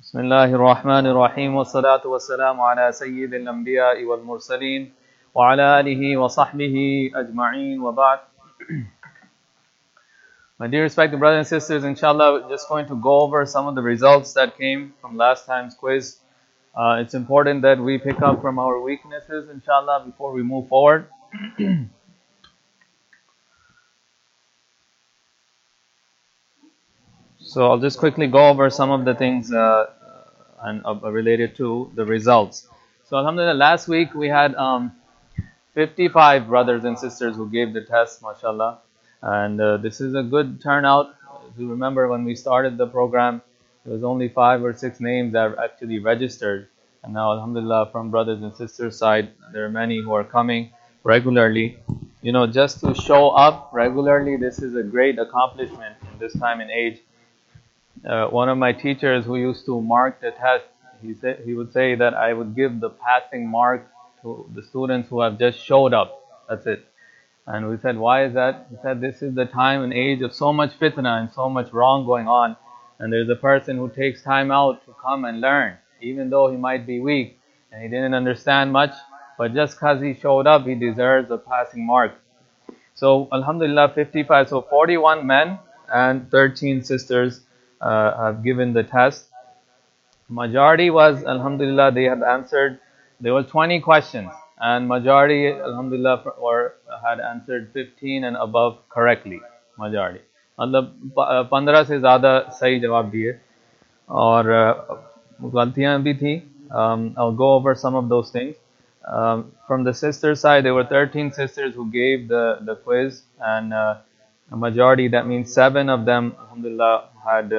بسم الله الرحمن الرحيم والصلاة والسلام على سيد الأنبياء والمرسلين وعلى آله وصحبه أجمعين وبعد. My dear respected brothers and sisters, inshallah, we're just going to go over some of the results that came from last time's quiz. It's important that we pick up from our weaknesses, inshallah, before we move forward. So I'll just quickly go over some of the things related to the results. So alhamdulillah, last week we had 55 brothers and sisters who gave the test, mashallah. And this is a good turnout. If you remember when we started the program, there was only 5 or 6 names that actually registered. And now alhamdulillah, from brothers and sisters side, there are many who are coming regularly. You know, just to show up regularly, this is a great accomplishment in this time and age. One of my teachers who used to mark the test, he would say that I would give the passing mark to the students who have just showed up. That's it. And we said, why is that? He said, this is the time and age of so much fitna and so much wrong going on. And there's a person who takes time out to come and learn, even though he might be weak and he didn't understand much. But just because he showed up, he deserves a passing mark. So alhamdulillah, 55, so 41 men and 13 sisters have given the test. Majority was, alhamdulillah, they have answered. There were 20 questions, and majority, alhamdulillah, had answered 15 and above correctly. Majority. मतलब 15 से ज़्यादा सही जवाब दिए, और गलतियाँ भी थी. I'll go over some of those things. From the sister side, there were 13 sisters who gave the quiz, and a majority, that means 7 of them, alhamdulillah, had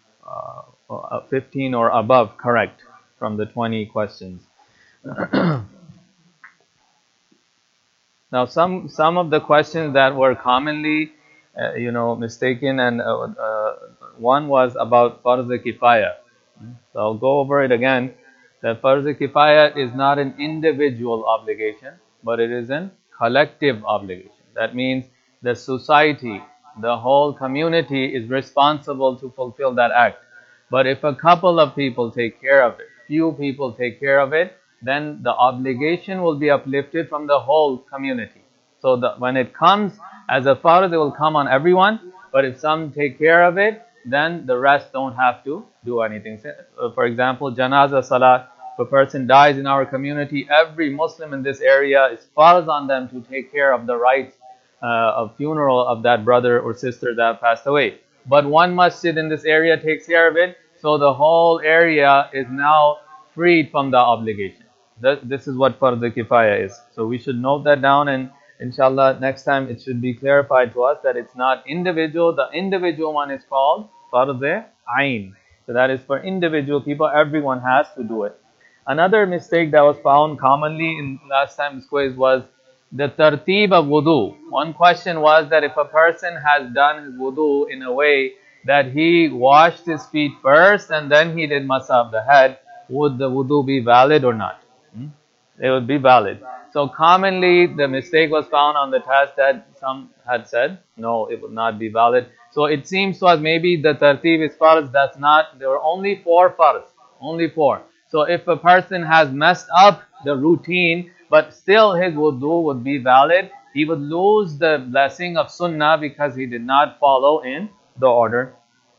15 or above correct from the 20 questions. Now, some of the questions that were commonly, mistaken, and one was about Farz Kifaya. So I'll go over it again. That Farz Kifaya is not an individual obligation, but it is a collective obligation. That means the society, the whole community is responsible to fulfill that act. But if a couple of people take care of it, few people take care of it, then the obligation will be uplifted from the whole community. So when it comes as a farz, it will come on everyone. But if some take care of it, then the rest don't have to do anything. For example, janaza salat. If a person dies in our community, every Muslim in this area is farz on them to take care of the rites of funeral of that brother or sister that passed away. But one masjid in this area takes care of it, so the whole area is now freed from the obligation. This is what Farz Kifaya is. So we should note that down, and inshallah next time it should be clarified to us that it's not individual. The individual one is called Farz Ain. So that is for individual people. Everyone has to do it. Another mistake that was found commonly in last time's quiz was the tartib of wudu. One question was that if a person has done his wudu in a way that he washed his feet first and then he did masa of the head, would the wudu be valid or not? It would be valid. So commonly the mistake was found on the test that some had said, no, it would not be valid. So it seems to us maybe the tartib is farz. That's not. There were only 4 farz. Only 4. So if a person has messed up the routine, but still his wudu would be valid, he would lose the blessing of sunnah because he did not follow in the order.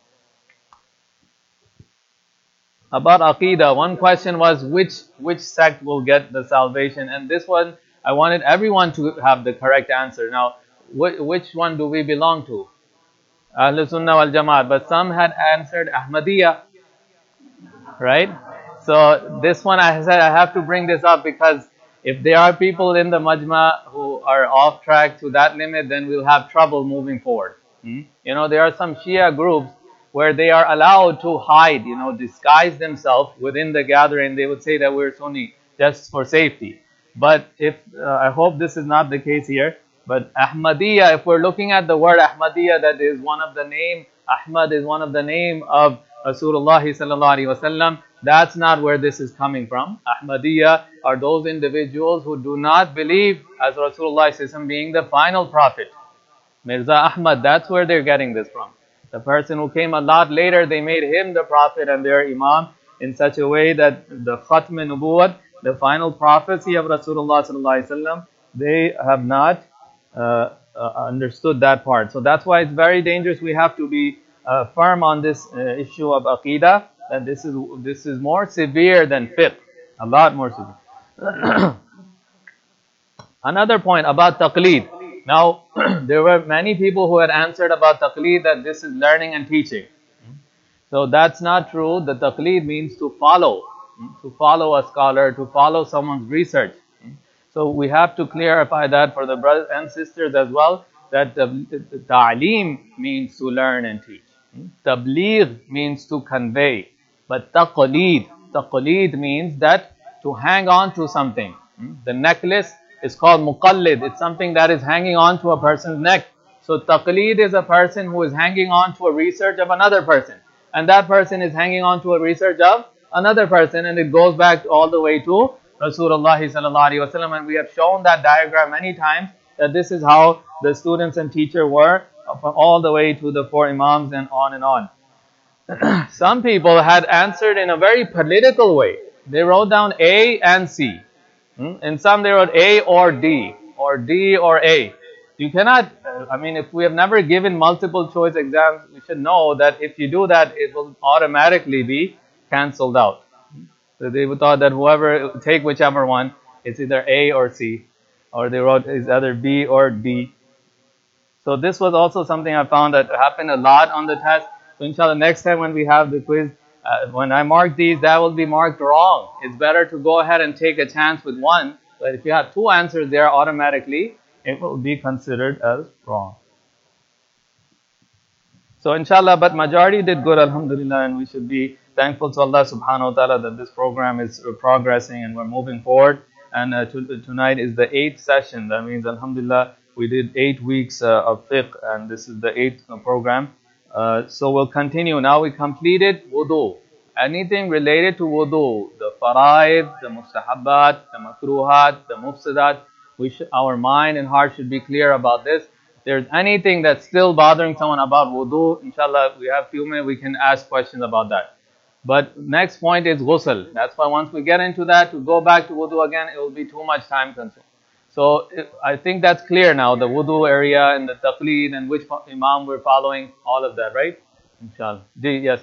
About Aqidah, one question was which sect will get the salvation, and this one I wanted everyone to have the correct answer. Now, which one do we belong to? Ahl Sunnah wal Jamaat, but some had answered Ahmadiyya, right? So this one I said I have to bring this up because if there are people in the Majma who are off track to that limit, then we'll have trouble moving forward. There are some Shia groups where they are allowed to hide, disguise themselves within the gathering. They would say that we're Sunni just for safety. But I hope this is not the case here. But Ahmadiyya, if we're looking at the word Ahmadiyya, that is one of the name, Ahmad is one of the name of Rasulullah sallallahu alaihi wasallam. That's not where this is coming from. Ahmadiyya are those individuals who do not believe as Rasulullah sallallahu alaihi wasallam being the final prophet. Mirza Ahmad, that's where they're getting this from. The person who came a lot later, they made him the prophet and their imam. in such a way that the Khatm Nubuwwat, the final prophecy of Rasulullah sallallahu alaihi wasallam, they have not understood that part. So that's why it's very dangerous. We have to be firm on this issue of Aqidah, that this is more severe than fiqh, a lot more severe. Another point about taqleed. Now, there were many people who had answered about taqleed that this is learning and teaching. So that's not true. The taqleed means to follow a scholar, to follow someone's research. So we have to clarify that for the brothers and sisters as well, that ta'aleem means to learn and teach. Tabligh means to convey. But taqleed means that to hang on to something. The necklace is called muqallid. It's something that is hanging on to a person's neck. So taqleed is a person who is hanging on to a research of another person. And that person is hanging on to a research of another person. And it goes back all the way to Rasulullah sallallahu alaihi wasallam. And we have shown that diagram many times, that this is how the students and teacher were all the way to the four imams and on and on. Some people had answered in a very political way. They wrote down A and C. And some they wrote A or D or A. You cannot, if we have never given multiple choice exams, we should know that if you do that, it will automatically be cancelled out. So they thought that whoever take whichever one, it's either A or C, or they wrote is either B or D. So this was also something I found that happened a lot on the test. So inshallah, next time when we have the quiz, when I mark these, that will be marked wrong. It's better to go ahead and take a chance with one. But if you have two answers there automatically, it will be considered as wrong. So inshallah, but majority did good, alhamdulillah, and we should be thankful to Allah subhanahu wa ta'ala that this program is progressing and we're moving forward. And tonight is the 8th session. That means, alhamdulillah, we did 8 weeks of fiqh, and this is the 8th program. So we'll continue. Now we completed wudu. Anything related to wudu, the faraid, the mustahabbat, the makruhat, the mufsidat, our mind and heart should be clear about this. If there's anything that's still bothering someone about wudu, inshallah, we have a few minutes, we can ask questions about that. But next point is ghusl. That's why once we get into that, to go back to wudu again, it will be too much time consuming. So I think that's clear now, the wudu area and the taqleed and which imam we're following, all of that, right? Inshallah. Yes.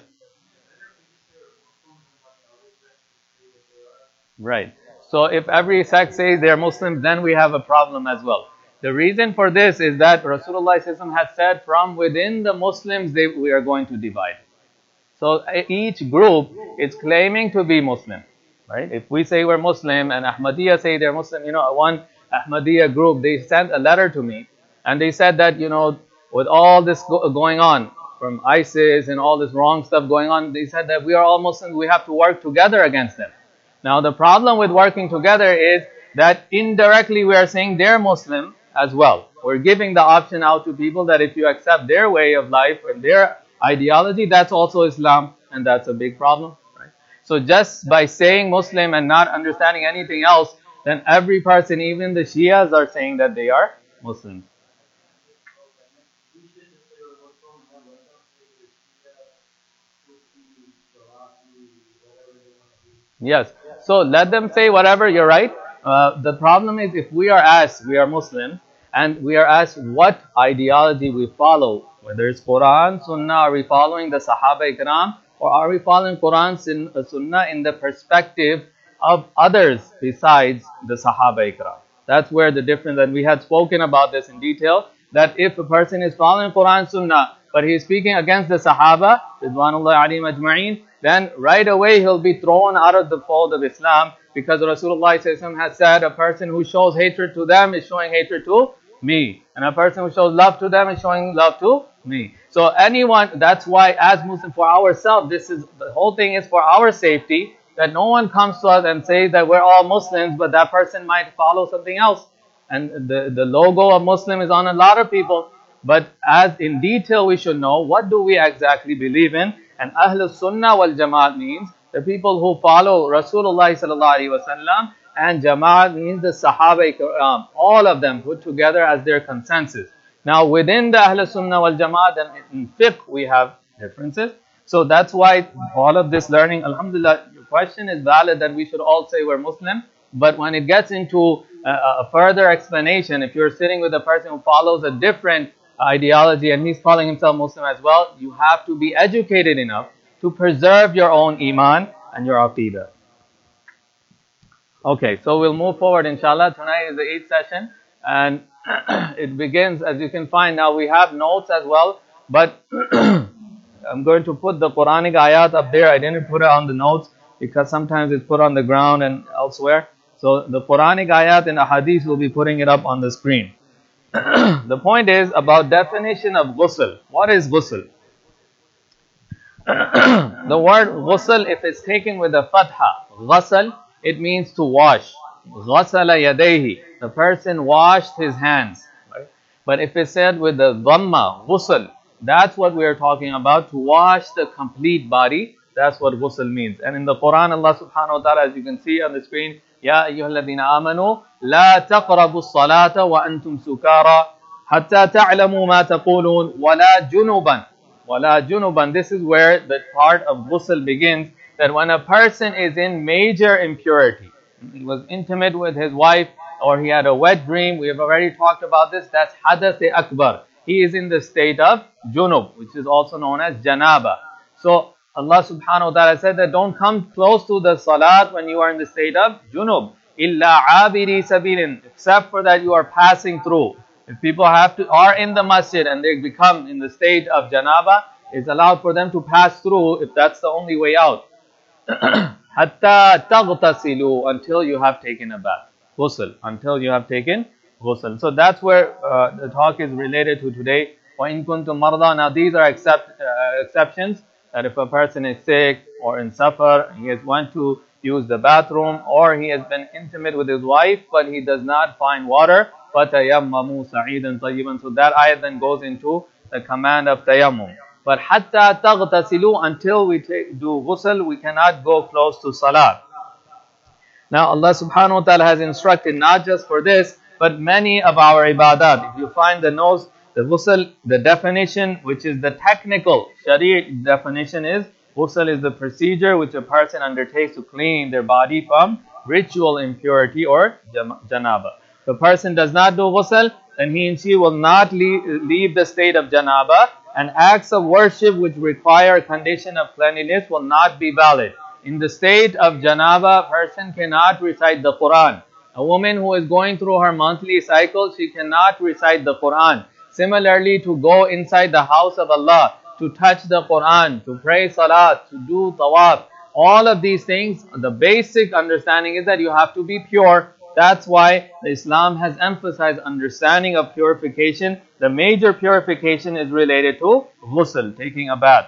Right. So if every sect says they're Muslims, then we have a problem as well. The reason for this is that Rasulullah has said from within the Muslims we are going to divide. So each group is claiming to be Muslim, right? If we say we're Muslim and Ahmadiyya say they're Muslim, one Ahmadiyya group, they sent a letter to me and they said that, with all this going on from ISIS and all this wrong stuff going on, they said that we are all Muslims, we have to work together against them. Now the problem with working together is that indirectly we are saying they're Muslim as well. We're giving the option out to people that if you accept their way of life and their ideology, that's also Islam, and that's a big problem, right? So just by saying Muslim and not understanding anything else, then every person, even the Shias, are saying that they are Muslims. Yes. So let them say whatever, you're right. The problem is if we are asked, we are Muslim, and we are asked what ideology we follow, whether it's Quran, Sunnah, are we following the Sahaba Ikram, or are we following Quran, Sunnah in the perspective of others besides the Sahaba Ikram? That's where the difference, and we had spoken about this in detail, that if a person is following Quran, Sunnah, but he is speaking against the Sahaba, Ridwanullah alayhim ajma'een, then right away he'll be thrown out of the fold of Islam, because Rasulullah has said a person who shows hatred to them is showing hatred to me, and a person who shows love to them is showing love to me. So anyone, that's why as Muslim, for ourselves, the whole thing is for our safety, that no one comes to us and says that we're all Muslims, but that person might follow something else. And the logo of Muslim is on a lot of people. But as in detail we should know, what do we exactly believe in? And Ahlus Sunnah wal Jamaat means the people who follow Rasulullah sallallahu alaihi wasallam, and Jamaat means the Sahaba Ikram, all of them put together as their consensus. Now within the Ahlus Sunnah wal Jamaat and in fiqh we have differences. So that's why all of this learning, alhamdulillah, your question is valid that we should all say we're Muslim. But when it gets into a further explanation, if you're sitting with a person who follows a different ideology and he's calling himself Muslim as well, you have to be educated enough to preserve your own iman and your aqidah. Okay, so we'll move forward inshallah. Tonight is the 8th session and it begins, as you can find now, we have notes as well, but I'm going to put the Quranic ayat up there. I didn't put it on the notes because sometimes it's put on the ground and elsewhere. So the Quranic ayat and the hadith will be putting it up on the screen. The point is about definition of ghusl. What is ghusl? The word ghusl, if it's taken with a fatha, ghasal, it means to wash. Ghasala yadayhi, the person washed his hands. Right? But if it's said with the dhamma, ghusl, that's what we are talking about, to wash the complete body. That's what ghusl means. And in the Quran, Allah subhanahu wa ta'ala, as you can see on the screen, Ya ayyuhalladhina amanu, la taqrabu as-salata wa antum sukara, hatta ta'lamu ma taqulun, wa la junuban. Wa la junuban. This is where the part of ghusl begins, that when a person is in major impurity, he was intimate with his wife, or he had a wet dream, we have already talked about this, that's hadath akbar. He is in the state of junub, which is also known as janaba. So Allah subhanahu wa ta'ala said that don't come close to the salat when you are in the state of junub. Illa abiri sabilin, except for that you are passing through. If people are in the masjid and they become in the state of janaba, it's allowed for them to pass through if that's the only way out. Hatta taghtasilu, until you have taken a bath. Ghusl, until you have taken ghusl. So that's where the talk is related to today. وَإِن كُنْتُم مَرْضَى. Now these are exceptions, that if a person is sick or in safar, he has went to use the bathroom, or he has been intimate with his wife, but he does not find water, فَتَيَمَّمُوا سَعِيدًا طَيِّبًا. So that ayat then goes into the command of tayammum. But hatta taghtasilu, until we do ghusl, we cannot go close to salat. Now Allah subhanahu wa ta'ala has instructed not just for this, but many of our ibadat. If you find the notes, the ghusl, the definition, which is the technical Sharia definition, is ghusl is the procedure which a person undertakes to clean their body from ritual impurity or janaba. If a person does not do ghusl, then he and she will not leave the state of janaba, and acts of worship which require a condition of cleanliness will not be valid. In the state of janaba, a person cannot recite the Quran. A woman who is going through her monthly cycle, she cannot recite the Quran. Similarly, to go inside the house of Allah, to touch the Quran, to pray salat, to do tawaf, all of these things, the basic understanding is that you have to be pure. That's why Islam has emphasized understanding of purification. The major purification is related to ghusl, taking a bath.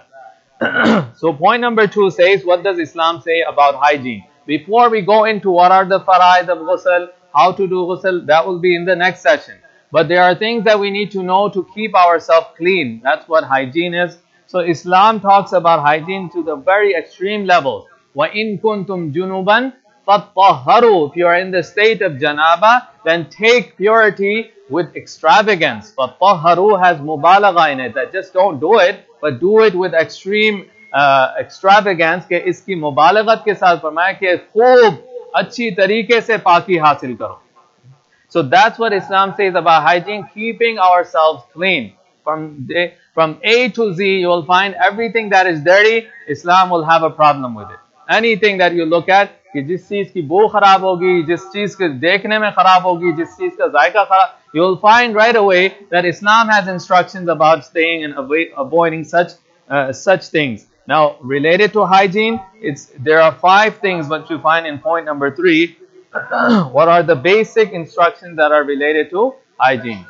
So point number 2 says, what does Islam say about hygiene? Before we go into what are the faraid of ghusl, how to do ghusl, that will be in the next session. But there are things that we need to know to keep ourselves clean. That's what hygiene is. So Islam talks about hygiene to the very extreme levels. وَإِن كُنْتُمْ جُنُوبًا فَطَّهَّرُوا. If you are in the state of janaba, then take purity with extravagance. فَطَّهَّرُوا has mubalagha in it, that just don't do it, but do it with extreme extravagance. के इसकी मुबालगत के साथ फरमाया कि खूब अच्छी तरीके से पाकी हासिल करो. So that's what Islam says about hygiene, keeping ourselves clean. From A to Z, you will find everything that is dirty, Islam will have a problem with it. Anything that you look at, कि जिस चीज की बो खराब होगी, जिस चीज के देखने में खराब होगी, जिस चीज का जायका खराब, you will find right away that Islam has instructions about staying and avoiding such things. Now, related to hygiene, there are 5 things that you find in point number 3. What are the basic instructions that are related to hygiene?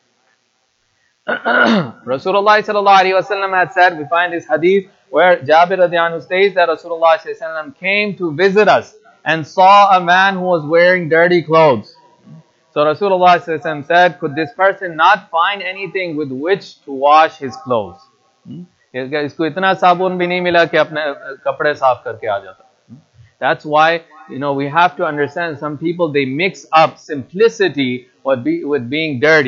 Rasulullah sallallahu alaihi wasallam had said, we find this hadith where Jabir radiallahu anhu states that Rasulullah sallallahu alaihi wasallam came to visit us and saw a man who was wearing dirty clothes. So Rasulullah sallallahu alaihi wasallam said, could this person not find anything with which to wash his clothes? इसको इतना साबुन भी नहीं मिला कि अपने कपड़े साफ करके आ जाता. That's why, we have to understand some people, they mix up simplicity with being dirty.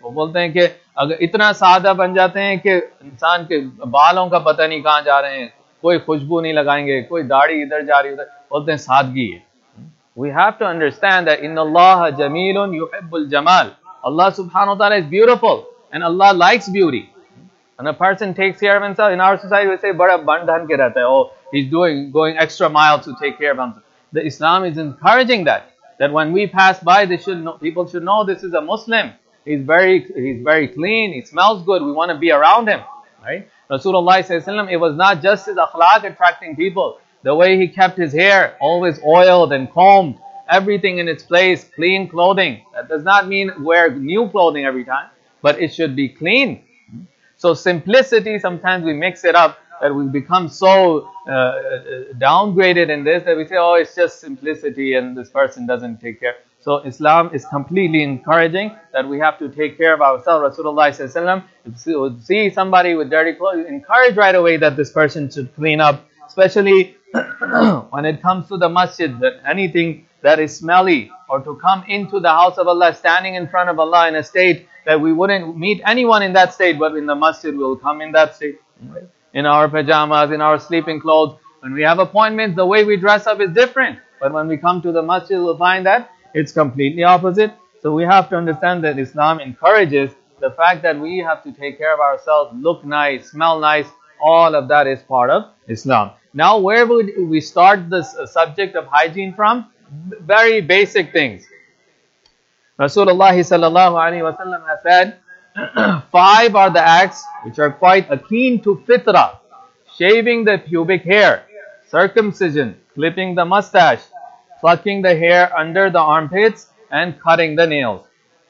वो बोलते हैं कि अगर इतना सादा बन जाते हैं कि इंसान के बालों का पता नहीं कहाँ जा रहे हैं, कोई खुशबू नहीं लगाएंगे, कोई दाढ़ी इधर जा रही है उधर, बोलते हैं सादगी है. We have to understand that Inna Allah Jamilun Yuhibbul Jamal. Allah subhanahu wa ta'ala is beautiful and Allah likes beauty. And a person takes care of himself. In our society we say, bada bandhan ke rehta hai. Oh, he's going extra miles to take care of himself. The Islam is encouraging that when we pass by, people should know this is a Muslim. He's very clean, he smells good, we want to be around him. Right? Rasulullah sallallahu alaihi wasallam, it was not just his akhlaq attracting people. The way he kept his hair, always oiled and combed, everything in its place, clean clothing. That does not mean wear new clothing every time, but it should be clean. So simplicity, sometimes we mix it up, that we become so downgraded in this, that we say, oh, it's just simplicity and this person doesn't take care. So Islam is completely encouraging that we have to take care of ourselves. Rasulullah sallallahu alaihi wasallam, if you see somebody with dirty clothes, encourage right away that this person should clean up, especially when it comes to the masjid, that anything that is smelly, or to come into the house of Allah, standing in front of Allah in a state that we wouldn't meet anyone in that state, but in the masjid we'll come in that state, in our pajamas, in our sleeping clothes. When we have appointments, the way we dress up is different, but when we come to the masjid, we'll find that it's completely opposite. So we have to understand that Islam encourages the fact that we have to take care of ourselves, look nice, smell nice. All of that is part of Islam. Now, where would we start this subject of hygiene from? Very basic things. Rasulullah sallallahu alaihi wasallam has said, 5 are the acts which are quite akin to fitrah: shaving the pubic hair, circumcision, clipping the mustache, plucking the hair under the armpits, and cutting the nails.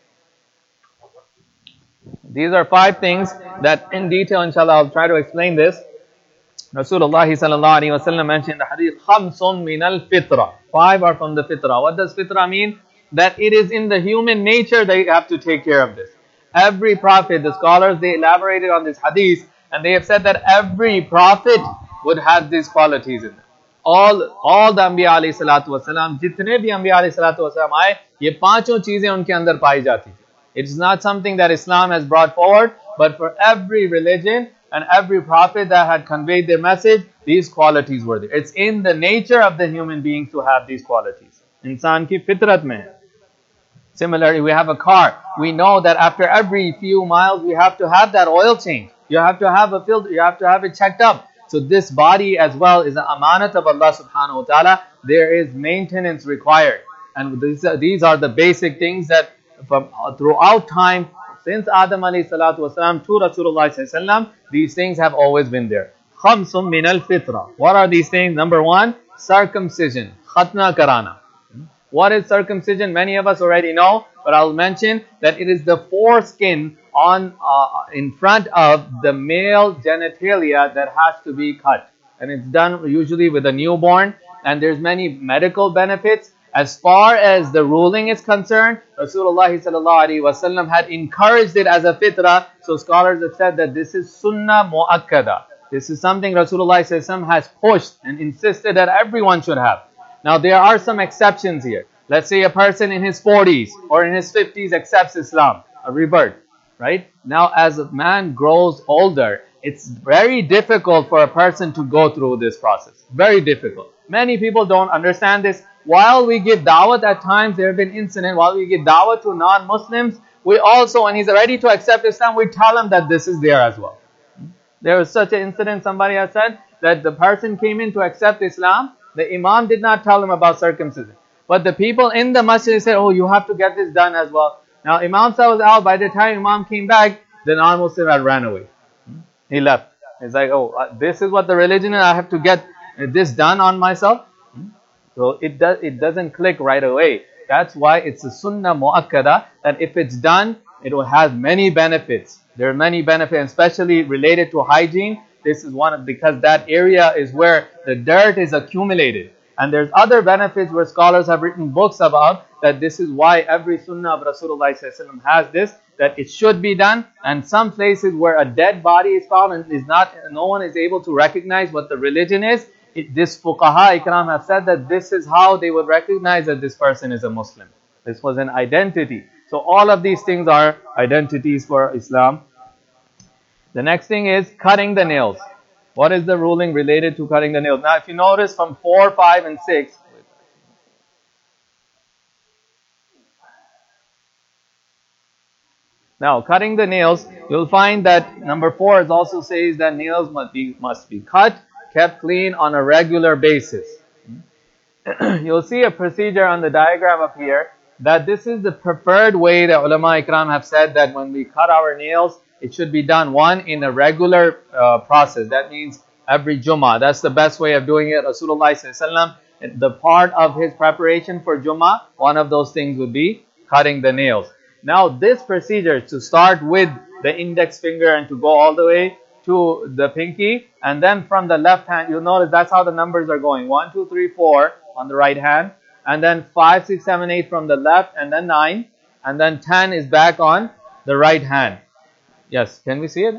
These are 5 things that in detail, inshallah, I'll try to explain this. Rasulullah sallallahu alaihi wasallam mentioned in the hadith, khamsun min al-fitra. 5 are from the fitrah. What does fitrah mean? That it is in the human nature that you have to take care of this. Every prophet, the scholars, they elaborated on this hadith, and they have said that every prophet would have these qualities in them. All the Anbiya alayhi salatu wasalam, jitne bhi Anbiya alayhi salatu wasalam aaye, ye panchon cheezein unke andar pai jati thi. It is not something that Islam has brought forward, but for every religion and every prophet that had conveyed their message, these qualities were there. It's in the nature of the human beings to have these qualities. Insan ki fitrat mein. Similarly, we have a car. We know that after every few miles, we have to have that oil change. You have to have a filter. You have to have it checked up. So this body as well is an amanat of Allah subhanahu wa ta'ala. There is maintenance required. And these are the basic things that throughout time, since Adam alayhi salatu wasalam to Rasulullah sallallahu alaihi wasallam, these things have always been there. Khamsum min al-fitra. What are these things? Number 1, circumcision. Khatna karana. What is circumcision? Many of us already know, but I'll mention that it is the foreskin on in front of the male genitalia that has to be cut, and it's done usually with a newborn. And there's many medical benefits. As far as the ruling is concerned, Rasulullah sallallahu alaihi wasallam had encouraged it as a fitrah. So scholars have said that this is sunnah muakkada. This is something Rasulullah sallallahu alaihi wasallam has pushed and insisted that everyone should have. Now there are some exceptions here. Let's say a person in his 40s or in his 50s accepts Islam, a rebirth, right? Now as a man grows older, it's very difficult for a person to go through this process. Very difficult. Many people don't understand this. While we give da'wat at times, there have been incidents, while we give da'wat to non-Muslims, we also, when he's ready to accept Islam, we tell him that this is there as well. There was such an incident, somebody has said, that the person came in to accept Islam, the imam did not tell him about circumcision. But the people in the masjid said, oh, you have to get this done as well. Now Imam Sahib was out. By the time Imam came back, the non-Muslim had ran away. He left. He's like, oh, this is what the religion is. I have to get this done on myself. So it doesn't click right away. That's why it's a sunnah muakkada, that if it's done, it will have many benefits. There are many benefits, especially related to hygiene. This is one of, because that area is where the dirt is accumulated. And there's other benefits where scholars have written books about, that this is why every sunnah of Rasulullah ﷺ has this, that it should be done. And some places where a dead body is found and no one is able to recognize what the religion is, this fuqaha ikram have said that this is how they would recognize that this person is a Muslim. This was an identity. So all of these things are identities for Islam. The next thing is cutting the nails. What is the ruling related to cutting the nails? Now, if you notice from 4, 5, and 6, now cutting the nails, you'll find that number 4 also says that nails must be cut, kept clean on a regular basis. You'll see a procedure on the diagram up here that this is the preferred way that ulama ikram have said that when we cut our nails, it should be done in a regular process. That means every Jummah. That's the best way of doing it. Rasulullah sallallahu alaihi wasallam, the part of his preparation for Jummah, one of those things would be cutting the nails. Now this procedure to start with the index finger and to go all the way to the pinky, and then from the left hand, you'll notice that's how the numbers are going. 1, 2, 3, 4 on the right hand, and then 5, 6, 7, 8 from the left, and then 9, and then 10 is back on the right hand. Yes, can we see it?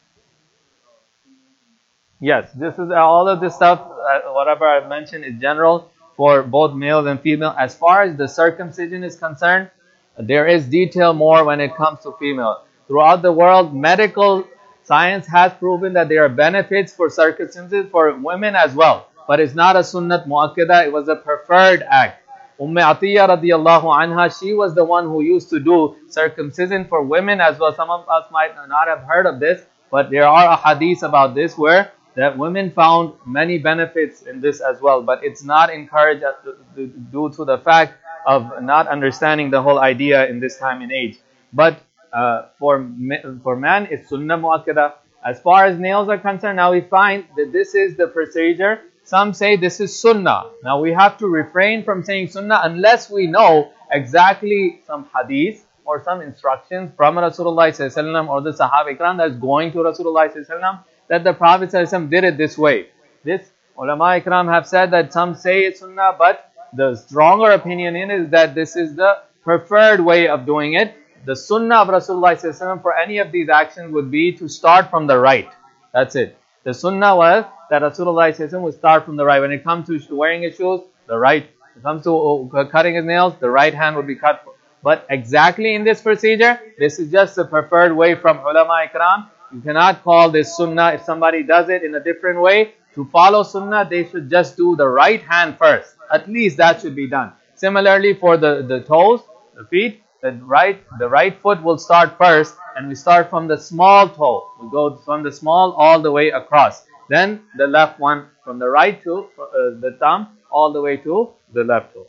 Yes, this is all of this stuff, whatever I've mentioned is general for both males and female. As far as the circumcision is concerned, there is detail more when it comes to female. Throughout the world, medical science has proven that there are benefits for circumcision for women as well. But it's not a sunnat muakkada, it was a preferred act. Atiyya radiyallahu anha, she was the one who used to do circumcision for women as well. Some of us might not have heard of this, but there are hadiths about this where that women found many benefits in this as well. But it's not encouraged due to the fact of not understanding the whole idea in this time and age. But for man, it's sunnah muakkada. As far as nails are concerned, now we find that this is the procedure. Some say this is sunnah. Now we have to refrain from saying sunnah unless we know exactly some hadith or some instructions from Rasulullah ﷺ or the Sahaba Ikram that's going to Rasulullah ﷺ that the Prophet ﷺ did it this way. This ulama Ikram have said that some say it's sunnah, but the stronger opinion is that this is the preferred way of doing it. The sunnah of Rasulullah ﷺ for any of these actions would be to start from the right. That's it. The sunnah was that Rasulullah ﷺ would start from the right. When it comes to wearing his shoes, the right. When it comes to cutting his nails, the right hand would be cut. But exactly in this procedure, this is just the preferred way from ulama ikram. You cannot call this sunnah. If somebody does it in a different way, to follow sunnah, they should just do the right hand first. At least that should be done. Similarly for the toes, the feet, the right foot will start first, and we start from the small toe. We go from the small all the way across. Then the left one from the right to the thumb all the way to the left toe.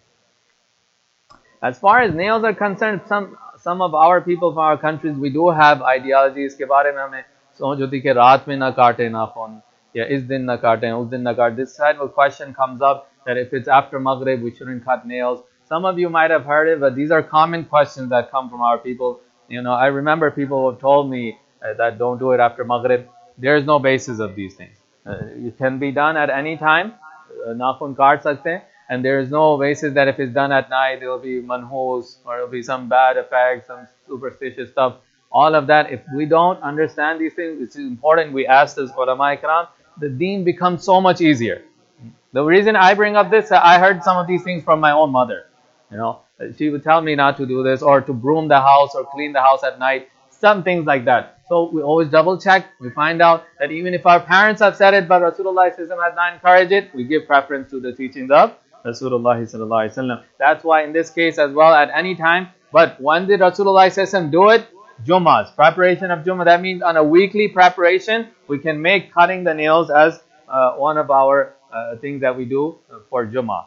As far as nails are concerned, some of our people from our countries, we do have ideologies के बारे में हमें सोच होती कि रात में ना काटे नाखून या इस दिन ना काटें उस दिन ना काटें. This kind of question comes up that if it's after Maghrib we shouldn't cut nails. Some of you might have heard it, but these are common questions that come from our people. You know, I remember people who have told me that don't do it after Maghrib. There is no basis of these things. It can be done at any time. Nakhun kaat sakte hain, and there is no basis that if it's done at night, there will be manhus or there will be some bad effects, some superstitious stuff. All of that, if we don't understand these things, it's important we ask this ulama ikram. The deen becomes so much easier. The reason I bring up this, I heard some of these things from my own mother. You know, she would tell me not to do this or to broom the house or clean the house at night. Some things like that. So we always double check. We find out that even if our parents have said it, but Rasulullah had not encouraged it, we give preference to the teachings of Rasulullah. That's why in this case as well, at any time. But when did Rasulullah do it? Jummahs, preparation of Jummah. That means on a weekly preparation, we can make cutting the nails as one of our things that we do for Jummah.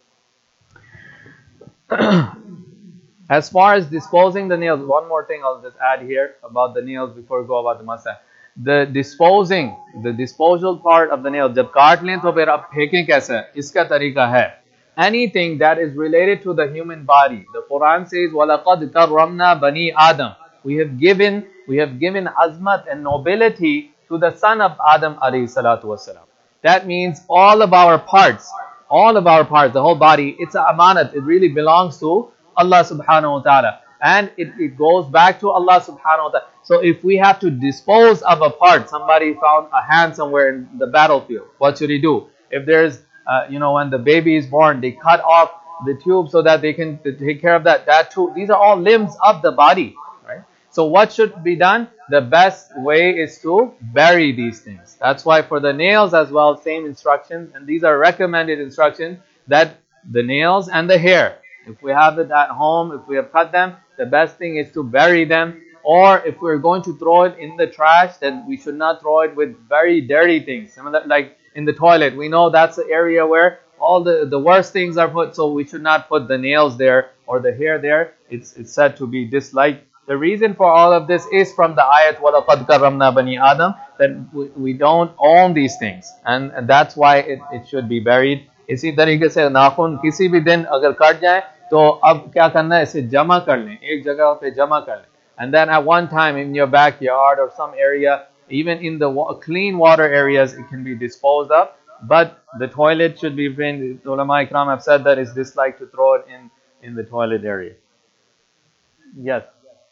As far as disposing the nails, one more thing I'll just add here about the nails before we go about the masah. The disposal part of the nails, जब काट लें तो फिर आप फेंकें कैसे? इसका तरीका है. Anything that is related to the human body. The Quran says, وَلَقَدْ كَرَّمْنَا بَنِي آدَمَ. We have given azmat and nobility to the son of Adam alayhi salatu wasalam. That means all of our parts, the whole body, it's an amanat. It really belongs to Allah subhanahu wa ta'ala. And it goes back to Allah subhanahu wa ta'ala. So if we have to dispose of a part, somebody found a hand somewhere in the battlefield, what should he do? If there's, when the baby is born, they cut off the tube so that they can take care of that too. These are all limbs of the body, right? So what should be done? The best way is to bury these things. That's why for the nails as well, same instructions, and these are recommended instructions, that the nails and the hair, if we have it at home, if we have cut them, the best thing is to bury them. Or if we're going to throw it in the trash, then we should not throw it with very dirty things. Like in the toilet, we know that's the area where all the worst things are put, so we should not put the nails there or the hair there. It's said to be disliked. The reason for all of this is from the ayat وَلَقَدْ كَرَّمْنَا بَنِي آدَمَ, that we don't own these things, and that's why it should be buried. इसी तरीके से नाखून किसी भी दिन अगर cut जाए तो अब क्या करना है, इसे जमा कर लें, एक जगह पे जमा कर लें, and then at one time in your backyard or some area, even in the clean water areas, it can be disposed of. But the toilet should be clean. Ulama Ikram have said that it's disliked to throw it in the toilet area. Yes.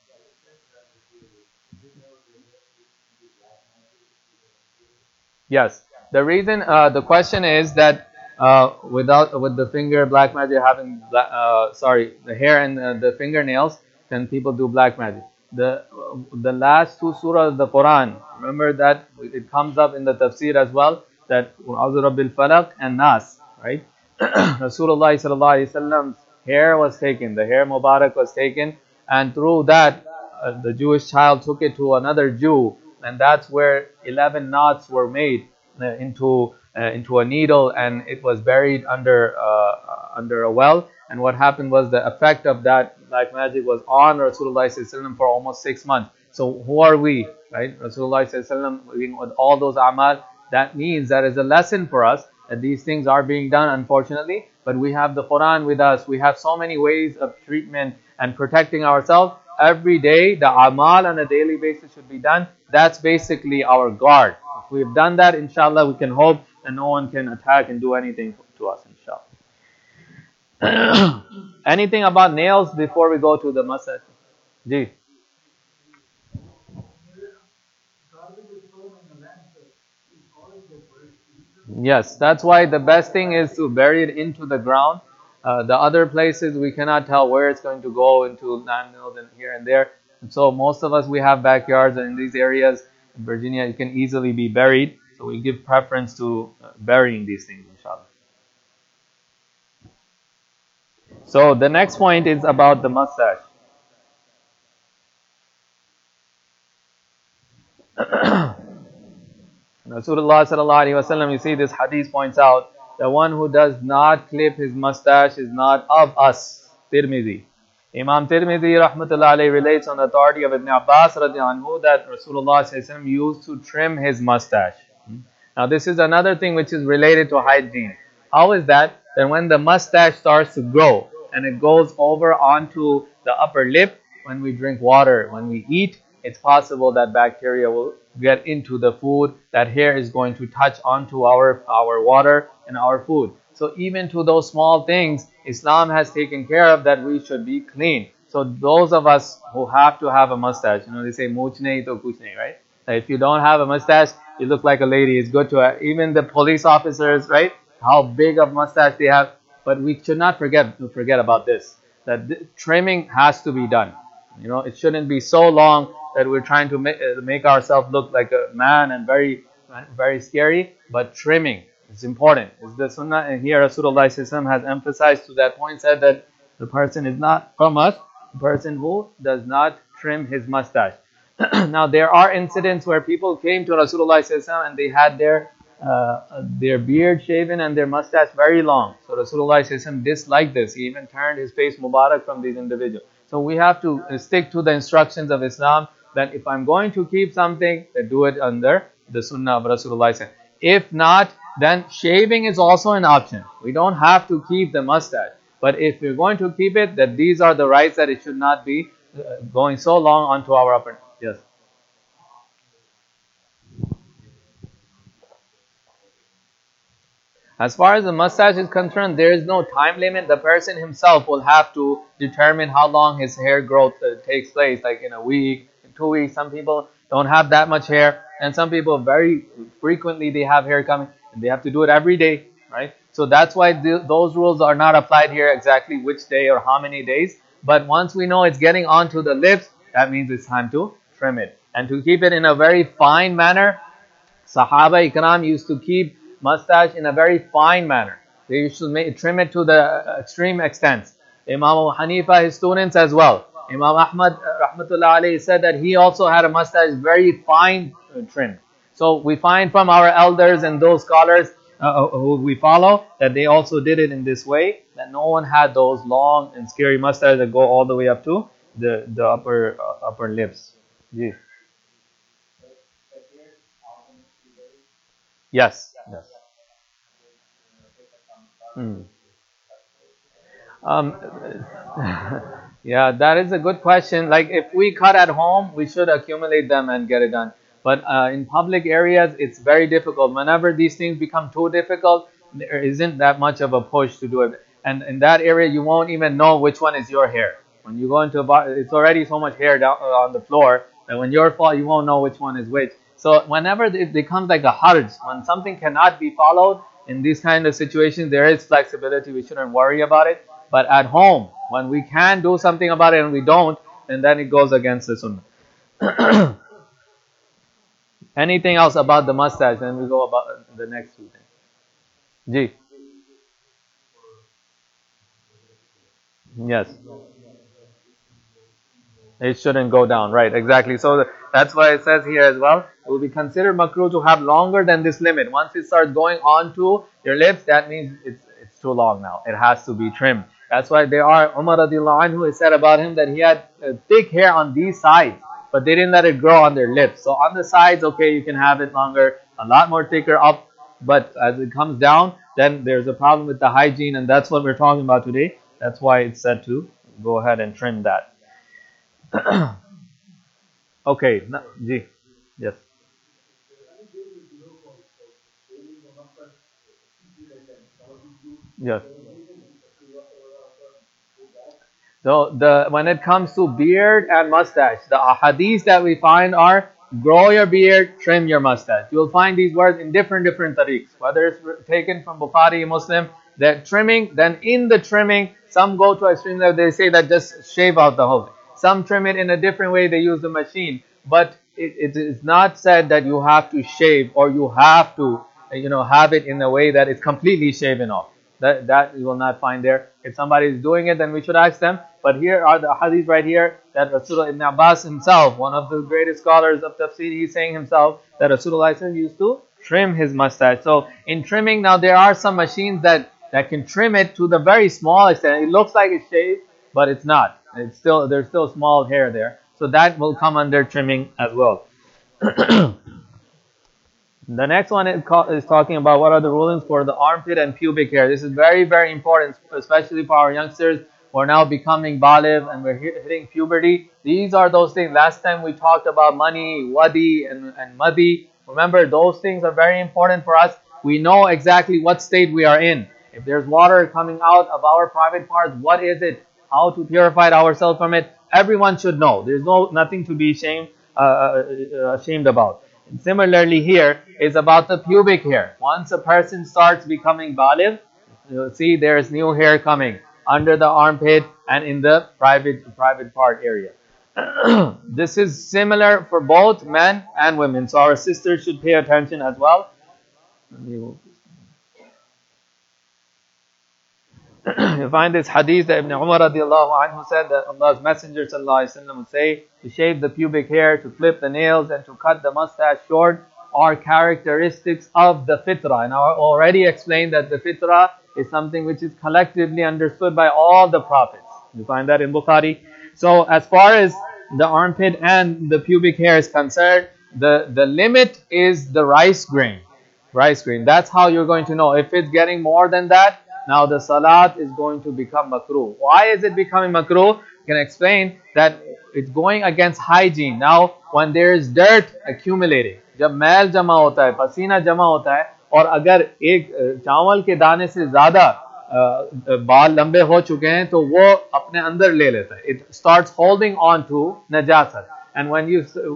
Yes. The reason, the question is that with the finger black magic having the hair and the fingernails, can people do black magic? The last two surahs of the Quran, remember that it comes up in the tafsir as well, that A'udhu Rabbil Falaq and Nas, right? Rasulullah sallallahu alaihi wasallam's hair was taken, the hair Mubarak was taken, and through that the Jewish child took it to another Jew, and that's where 11 knots were made into a needle, and it was buried under a well. And what happened was the effect of that black magic was on Rasulullah ﷺ for almost 6 months. So who are we, right? Rasulullah ﷺ with all those amal, that means that is a lesson for us that these things are being done, unfortunately. But we have the Quran with us. We have so many ways of treatment and protecting ourselves. Every day, the amal on a daily basis should be done. That's basically our guard. If we've done that, inshallah, we can hope that no one can attack and do anything to us, inshallah. Anything about nails before we go to the massage? Ji. Yes, that's why the best thing is to bury it into the ground. The other places we cannot tell where it's going to go, into landfills and here and there. And so most of us, we have backyards, and in these areas in Virginia, it can easily be buried. So we give preference to burying these things, inshallah. So the next point is about the mustache. Rasulullah sallallahu alaihi wasallam, you see this hadith points out, the one who does not clip his mustache is not of us. Tirmidhi. Imam Tirmidhi rahmatullah alayhi relates on the authority of Ibn Abbas radiallahu anhu that Rasulullah sallallahu alaihi wasallam used to trim his mustache. Now this is another thing which is related to hygiene. How is that? Then when the mustache starts to grow and it goes over onto the upper lip, when we drink water, when we eat, it's possible that bacteria will get into the food. That hair is going to touch onto our water and our food. So even to those small things, Islam has taken care of that we should be clean. So those of us who have to have a mustache, they say mooch nahi to kuch nahi, right? If you don't have a mustache, you look like a lady. It's good to have. Even the police officers, right? How big of mustache they have. But we should not forget about this. That trimming has to be done. It shouldn't be so long that we're trying to make ourselves look like a man and very, very scary. But trimming is important. It's the sunnah. And here Rasulullah has emphasized to that point, said that the person is not from us, the person who does not trim his mustache. Now there are incidents where people came to Rasulullah and they had their beard shaven and their mustache very long. So Rasulullah disliked this. He even turned his face Mubarak from these individuals. So we have to stick to the instructions of Islam, that if I'm going to keep something, then do it under the sunnah of Rasulullah. If not, then shaving is also an option. We don't have to keep the mustache. But if we're going to keep it, that these are the rights, that it should not be going so long onto our upper. Yes. As far as the mustache is concerned, there is no time limit. The person himself will have to determine how long his hair growth takes place, like in a week, in 2 weeks. Some people don't have that much hair, and some people very frequently they have hair coming, and they have to do it every day, right? So that's why those rules are not applied here exactly which day or how many days. But once we know it's getting onto the lips, that means it's time to trim it. And to keep it in a very fine manner, Sahaba Ikram used to keep mustache in a very fine manner. They used to trim it to the extreme extent. Imam Abu Hanifa, his students as well. Imam Ahmad Rahmatullah alayhi said that he also had a mustache very fine trim. So we find from our elders and those scholars who we follow that they also did it in this way, that no one had those long and scary mustaches that go all the way up to the upper lips. Yeah. Yes. Yes. Hmm. Um, yeah, that is a good question. Like if we cut at home, we should accumulate them and get it done. But in public areas, it's very difficult. Whenever these things become too difficult, there isn't that much of a push to do it. And in that area, you won't even know which one is your hair. When you go into a bar, it's already so much hair down on the floor that when your fault, you won't know which one is which. So whenever it becomes like a harj, when something cannot be followed in these kind of situations, there is flexibility. We shouldn't worry about it. But at home, when we can do something about it and we don't, then it goes against the sunnah. Anything else about the mustache? Then we go about the next two things. Ji. Yes. It shouldn't go down, right? Exactly. So that's why it says here as well. It will be considered makruh to have longer than this limit. Once it starts going on to your lips, that means it's too long now. It has to be trimmed. That's why there are Umar radiallahu anhu, it said about him that he had thick hair on these sides, but they didn't let it grow on their lips. So on the sides, okay, you can have it longer, a lot more thicker up, but as it comes down, then there's a problem with the hygiene, and that's what we're talking about today. That's why it's said to go ahead and trim that. Okay, Ji, yes. Yes. So when it comes to beard and mustache, the ahadith that we find are grow your beard, trim your mustache. You'll find these words in different tariqs. Whether it's taken from Bukhari, Muslim, that trimming, then in the trimming, some go to extreme level, they say that just shave out the whole thing. Some trim it in a different way, they use the machine. But it is not said that you have to shave or you have to, have it in a way that it's completely shaven off. That you will not find there. If somebody is doing it, then we should ask them. But here are the hadith right here that Rasulullah ibn Abbas himself, one of the greatest scholars of tafsir, he's saying himself that Rasulullah used to trim his mustache. So in trimming, now there are some machines that can trim it to the very small extent. It looks like it's shaved, but it's not. There's still small hair there. So that will come under trimming as well. The next one is talking about what are the rulings for the armpit and pubic hair. This is very, very important, especially for our youngsters who are now becoming baligh and we're hitting puberty. These are those things. Last time we talked about mani, wadi, and madi. Remember, those things are very important for us. We know exactly what state we are in. If there's water coming out of our private parts, what is it? How to purify ourselves from it? Everyone should know. There's nothing to be ashamed about. And similarly here is about the pubic hair. Once a person starts becoming baligh, you'll see there's new hair coming under the armpit and in the private part area. This is similar for both men and women. So our sisters should pay attention as well. You find this hadith that Ibn Umar radiallahu anhu said that Allah's Messenger sallallahu alaihi wasallam would say to shave the pubic hair, to clip the nails, and to cut the mustache short are characteristics of the fitrah. And I already explained that the fitrah is something which is collectively understood by all the prophets. You find that in Bukhari. So as far as the armpit and the pubic hair is concerned, the limit is the rice grain. Rice grain. That's how you're going to know. If it's getting more than that, now the salat is going to become makruh. Why is it becoming makruh? You can explain that it's going against hygiene. Now, when there is dirt accumulating, जब मैल जमा होता है, पसीना जमा होता है, और अगर एक चावल के दाने से ज़्यादा बाल लंबे हो चुके हैं, तो वो अपने अंदर ले लेता है. It starts holding on to najasat. And when you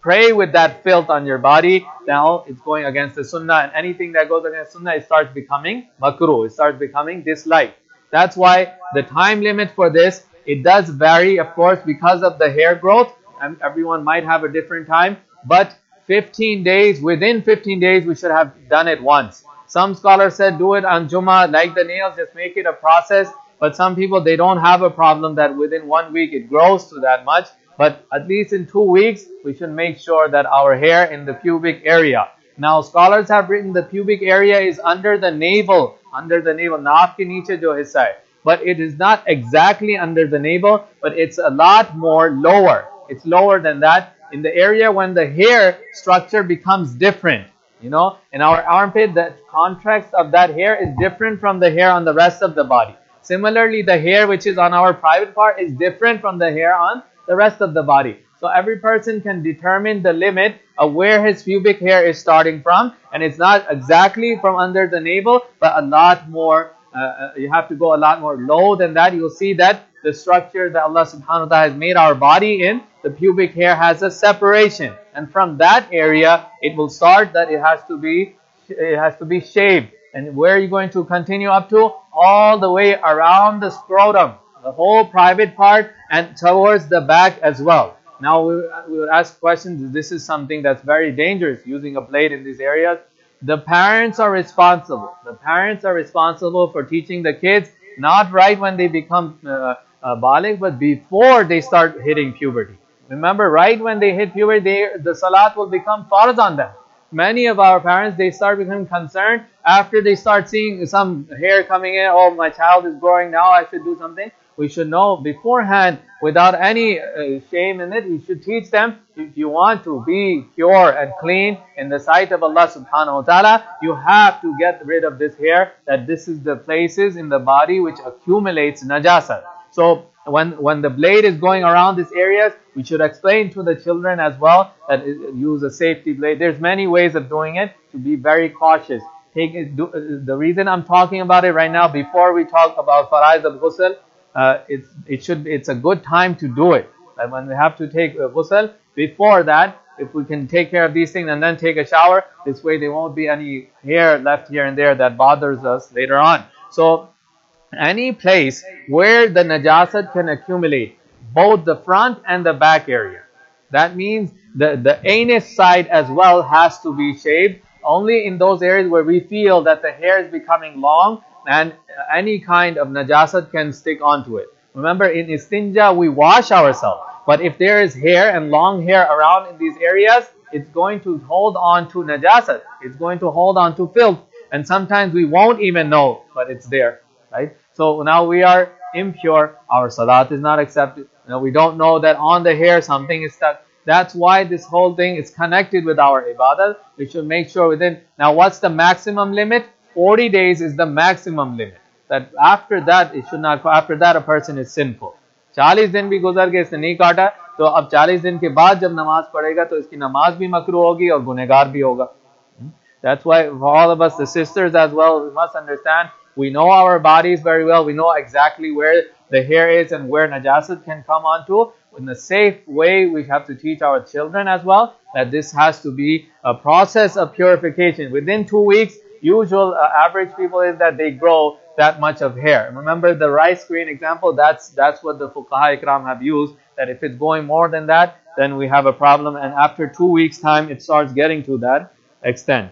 pray with that filth on your body, now it's going against the sunnah, and anything that goes against sunnah, it starts becoming makruh, it starts becoming disliked. That's why the time limit for this, it does vary, of course, because of the hair growth, and everyone might have a different time, but 15 days, within 15 days, we should have done it once. Some scholars said do it on Jummah, like the nails, just make it a process. But some people, they don't have a problem that within 1 week it grows to that much. But at least in 2 weeks, we should make sure that our hair in the pubic area. Now, scholars have written the pubic area is under the navel, naaf ke niche jo hissa hai. But it is not exactly under the navel, but it's a lot more lower. It's lower than that. In the area when the hair structure becomes different. You know, in our armpit, the contrast of that hair is different from the hair on the rest of the body. Similarly, the hair which is on our private part is different from the hair on the rest of the body. So every person can determine the limit of where his pubic hair is starting from. And it's not exactly from under the navel, but a lot more, you have to go a lot more low than that. You'll see that the structure that Allah subhanahu wa ta'ala has made our body in, the pubic hair has a separation. And from that area, it will start that it has to be shaved. And where are you going to continue up to? All the way around the scrotum, the whole private part, and towards the back as well. Now we would ask questions. This is something that's very dangerous, using a blade in these areas. The parents are responsible. The parents are responsible for teaching the kids, not right when they become baligh, but before they start hitting puberty. Remember, right when they hit puberty, the salat will become farz on them. Many of our parents, they start becoming concerned after they start seeing some hair coming in. Oh, my child is growing now, I should do something. We should know beforehand, without any shame in it, we should teach them, if you want to be pure and clean in the sight of Allah subhanahu wa ta'ala, you have to get rid of this hair, that this is the places in the body which accumulates najasat. So when the blade is going around these areas, we should explain to the children as well that use a safety blade. There's many ways of doing it, to be very cautious. The reason I'm talking about it right now, before we talk about faraiz al-ghusl, it's a good time to do it. Like when we have to take ghusl, before that, if we can take care of these things and then take a shower, this way there won't be any hair left here and there that bothers us later on. So any place where the najasat can accumulate, both the front and the back area. That means the anus side as well has to be shaved. Only in those areas where we feel that the hair is becoming long and any kind of najasat can stick onto it. Remember, in istinja we wash ourselves. But if there is hair and long hair around in these areas, it's going to hold on to najasat. It's going to hold on to filth. And sometimes we won't even know, but it's there. Right? So now we are impure, our salat is not accepted. We don't know that on the hair something is stuck. That's why this whole thing is connected with our ibadah. We should make sure within. Now what's the maximum limit? 40 days is the maximum limit. That after that, it should not, after that a person is sinful. 40 दिन भी गुजर गए, इसने नहीं काटा, तो अब 40 दिन के बाद जब नमाज पढ़ेगा तो इसकी नमाज भी मकरूह होगी और गुनहगार भी होगा. That's why for all of us, the sisters as well, we must understand, we know our bodies very well. We know exactly where the hair is and where najasat can come onto. In a safe way, we have to teach our children as well that this has to be a process of purification. Within 2 weeks, usual average people is that they grow that much of hair. Remember the rice grain example, that's what the fuqaha ikram have used, that if it's going more than that, then we have a problem, and after 2 weeks time, it starts getting to that extent.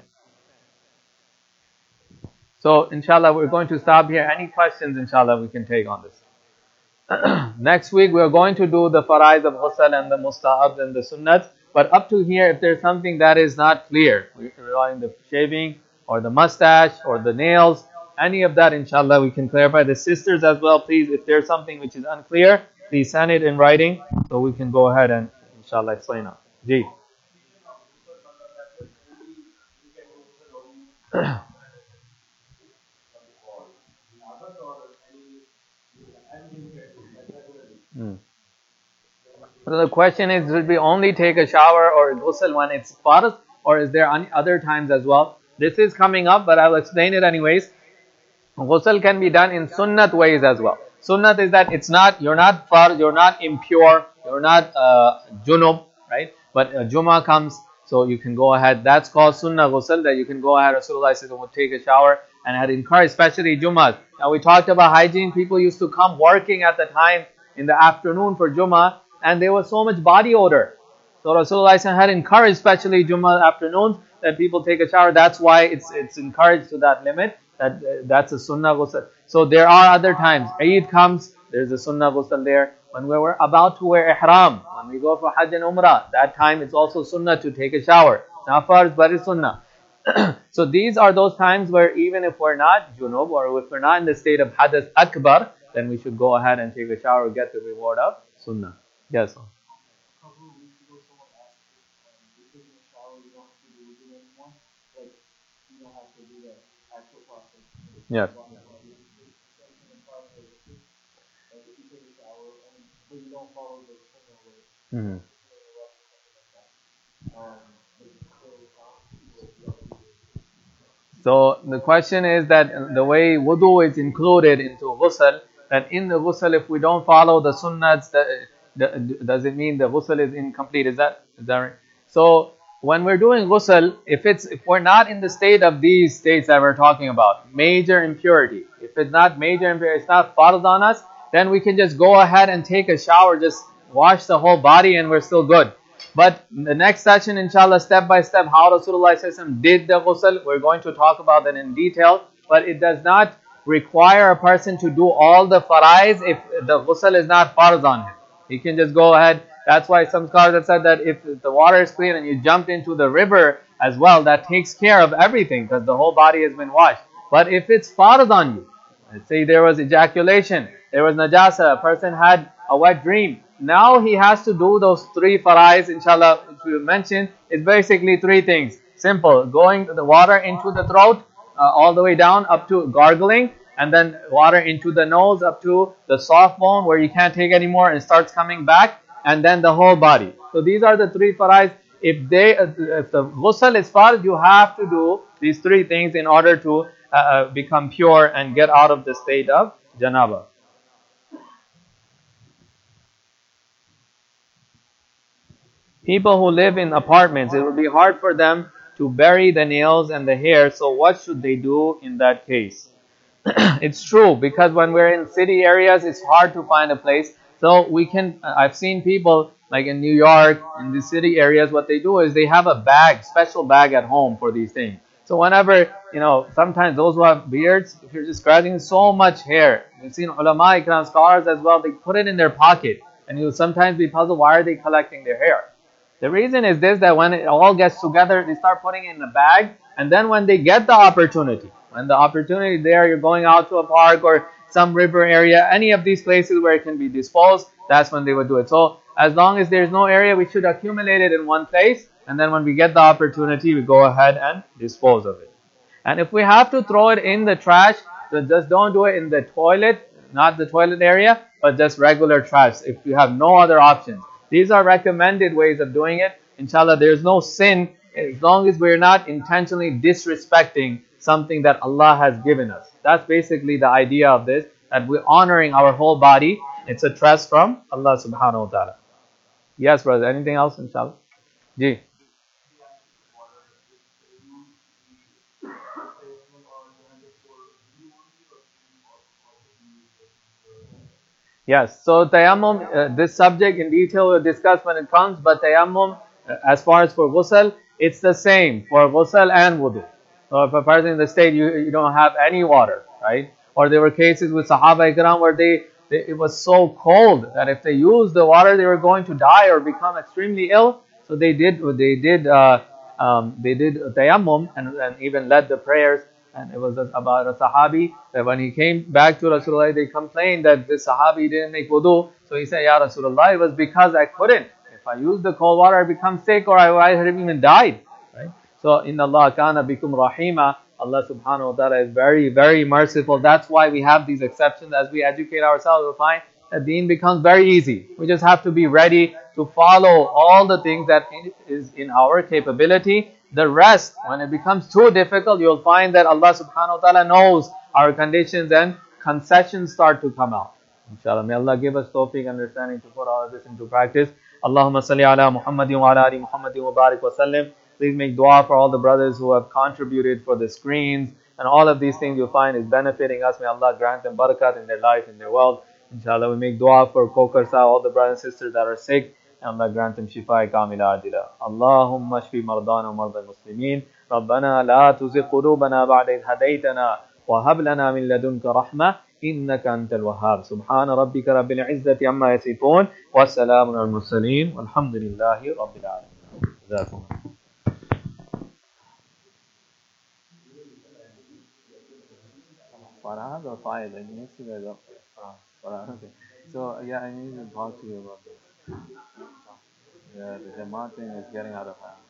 So, inshallah, we're going to stop here. Any questions, inshallah, we can take on this. Next week, we're going to do the faraiz of ghusl and the mustahabs and the sunnats. But up to here, if there's something that is not clear, regarding the shaving or the mustache or the nails, any of that, inshallah, we can clarify. The sisters as well, please, if there's something which is unclear, please send it in writing so we can go ahead and, inshallah, explain it. Ji. So the question is, should we only take a shower or ghusl when it's farz, or is there any other times as well? This is coming up, but I'll explain it anyways. Ghusl can be done in sunnat ways as well. Sunnat is that it's not, you're not farz, you're not impure, you're not junub, right? But Jummah comes, so you can go ahead. That's called Sunnah Ghusl, that you can go ahead. Rasulullah says, would take a shower and had encouraged, especially Jummah. Now we talked about hygiene. People used to come working at the time in the afternoon for Jummah, and there was so much body odor. So Rasulullah had encouraged, especially Jummah afternoons, that people take a shower. That's why it's encouraged to that limit. That's a Sunnah Ghusl. So there are other times. Eid comes, there's a Sunnah Ghusl there. When we were about to wear Ihram, when we go for Hajj and Umrah, that time it's also Sunnah to take a shower. Not farz, but it's Sunnah. So these are those times where even if we're not junub, or if we're not in the state of Hadath Akbar, then we should go ahead and take a shower and get the reward of Sunnah. Yes. Yes. Mm-hmm. So the question is that the way wudu is included into ghusl, that in the ghusl, if we don't follow the sunnahs, does it mean the ghusl is incomplete? Is that right? So when we're doing ghusl, if we're not in the state of these states that we're talking about, major impurity, if it's not major impurity, it's not farz on us, then we can just go ahead and take a shower, just wash the whole body, and we're still good. But the next session, inshallah, step by step, how Rasulullah did the ghusl, we're going to talk about that in detail. But it does not require a person to do all the faraiz if the ghusl is not farz on him. He can just go ahead. That's why some scholars have said that if the water is clean and you jump into the river as well, that takes care of everything because the whole body has been washed. But if it's farz on you, let's say there was ejaculation, there was najasa, a person had a wet dream, now he has to do those three faraiz, inshallah, which we mentioned. It's basically three things. Simple. Going the water into the throat, all the way down up to gargling, and then water into the nose up to the soft bone where you can't take anymore and it starts coming back, and then the whole body. So these are the three faraiz. If the ghusl is farz, you have to do these three things in order to become pure and get out of the state of janaba. People who live in apartments, it will be hard for them to bury the nails and the hair. So what should they do in that case? It's true, because when we're in city areas, it's hard to find a place. So I've seen people like in New York, in the city areas, what they do is they have a bag, special bag at home for these things. So whenever, sometimes those who have beards, if you're just grabbing so much hair, you've seen ulama, ikram, scholars as well, they put it in their pocket. And you'll sometimes be puzzled, why are they collecting their hair? The reason is this, that when it all gets together, they start putting it in a bag, and then when they get the opportunity, there, you're going out to a park or some river area, any of these places where it can be disposed, that's when they would do it. So as long as there's no area, we should accumulate it in one place, and then when we get the opportunity, we go ahead and dispose of it. And if we have to throw it in the trash, so just don't do it in the toilet, not the toilet area, but just regular trash if you have no other options. These are recommended ways of doing it. Inshallah, there's no sin as long as we're not intentionally disrespecting something that Allah has given us. That's basically the idea of this, that we're honoring our whole body. It's a trust from Allah subhanahu wa ta'ala. Yes, brother. Anything else, inshallah? Ji. Yes, so tayammum, this subject in detail we'll discuss when it comes, but tayammum, as far as for ghusl, it's the same for ghusl and wudu. So if a person in the state, you don't have any water, right? Or there were cases with Sahaba Ikram where it was so cold that if they used the water, they were going to die or become extremely ill. So they did tayammum and even led the prayers. And it was about a Sahabi that when he came back to Rasulullah, they complained that this Sahabi didn't make wudu. So he said, Ya Rasulullah, it was because I couldn't. If I used the cold water, I become sick or I had even died. Right? So, Inna Allah kana bikum rahima. Allah subhanahu wa ta'ala is very, very merciful. That's why we have these exceptions. As we educate ourselves, we'll find that deen becomes very easy. We just have to be ready to follow all the things that is in our capability. The rest, when it becomes too difficult, you'll find that Allah subhanahu wa ta'ala knows our conditions and concessions start to come out. Inshallah, may Allah give us tawfiq understanding to put all of this into practice. Allahumma salli ala Muhammadin wa ala ali Muhammadin wa barik wa sallim. Please make dua for all the brothers who have contributed for the screens and all of these things you'll find is benefiting us. May Allah grant them barakat in their life, in their wealth. Inshallah, we make dua for Kokarsa, all the brothers and sisters that are sick. And Allah grant them shifa kamila adila. Allahumma shfi mardana wa marda muslimin. ربنا لا تزغ قلوبنا بعد إذ هديتنا وهب لنا من لدنك رحمة إنك أنت الوهاب سبحان ربك رب العزة عما يصفون والسلام على المرسلين والحمد لله رب العالمين. جزاكم الله. Farhad or Faiz? I need to guys up there. Farhad, okay. So yeah, I need to talk to you about this. Yeah, the Jamaat thing is getting out of hand.